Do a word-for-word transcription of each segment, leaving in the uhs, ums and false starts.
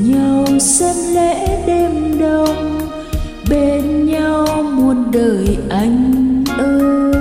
nhau xem lễ đêm đông, bên nhau muôn đời anh ơi.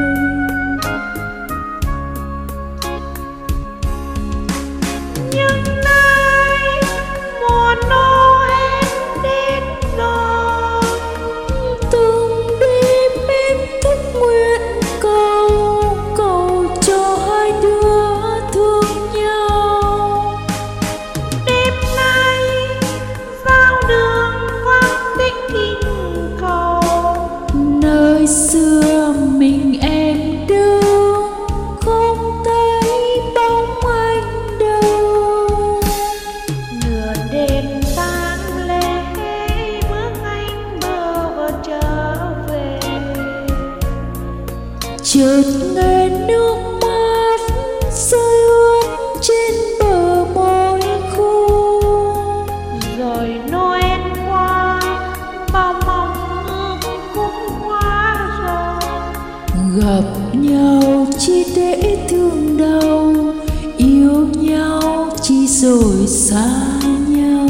Nhưng nay mùa Noel đến rồi, từng đêm em thức nguyện cầu, cầu cho hai đứa thương nhau. đêm nay giao đường vang tiếng kinh cầu, Nơi xưa mình em đứng không thấy bóng anh đâu. nửa đêm tang lễ bước anh bơ vơ trở về. Chợt nghe nước mắt rơi ướt trên bờ môi khô, Rồi Noel qua, bao mong ước cũng qua rồi. gặp nhau chỉ để thương đau, yêu nhau chỉ rồi xa nhau.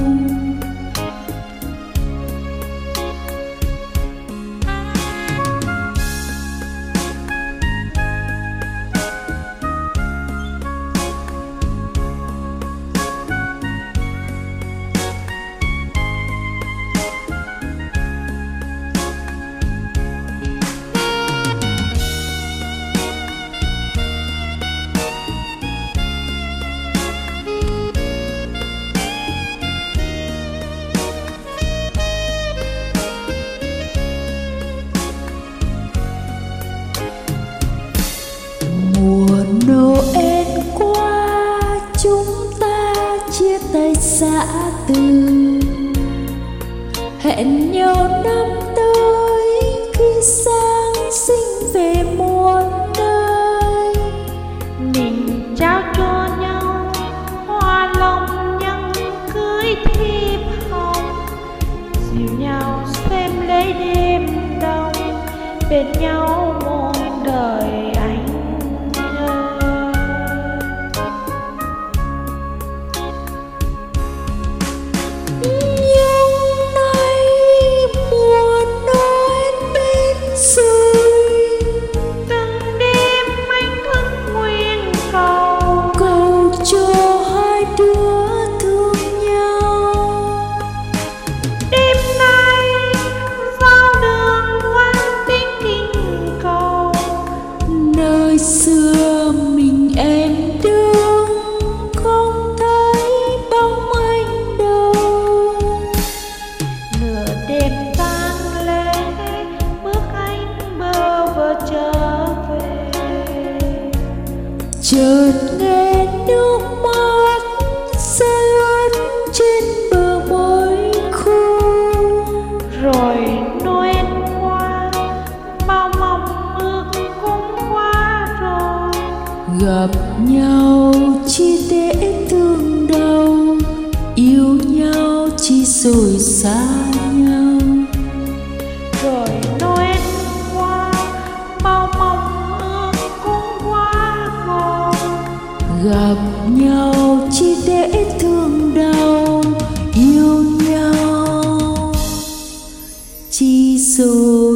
Mùa Noel qua chúng ta chia tay xa từ, hẹn nhau năm tới khi Giáng sinh về muôn nơi. Mình trao cho nhau hoa long nhẫn cưới thiệp hồng, dìu nhau xem lễ đêm đông, bên nhau muôn đời anh ơi. Nhưng nay mùa Noel đến rồi, Từng đêm anh thức nguyện cầu, cầu cho hai đứa thương nhau. đêm nay giao đường vang tiếng kinh cầu, Nơi xưa mình em đứng không thấy bóng anh đâu. nửa đêm tang lễ bước anh bơ vơ trở về. Chợt nghe nước mắt rơi ướt trên bờ môi khô, Rồi Noel qua, bao mong ước cũng qua rồi. gặp nhau chỉ để thương đau, yêu nhau chỉ rồi xa nhau. Rồi Noel qua, bao mong ước cũng qua rồi. Gặp nhau chỉ để thương đau, yêu nhau chỉ rồi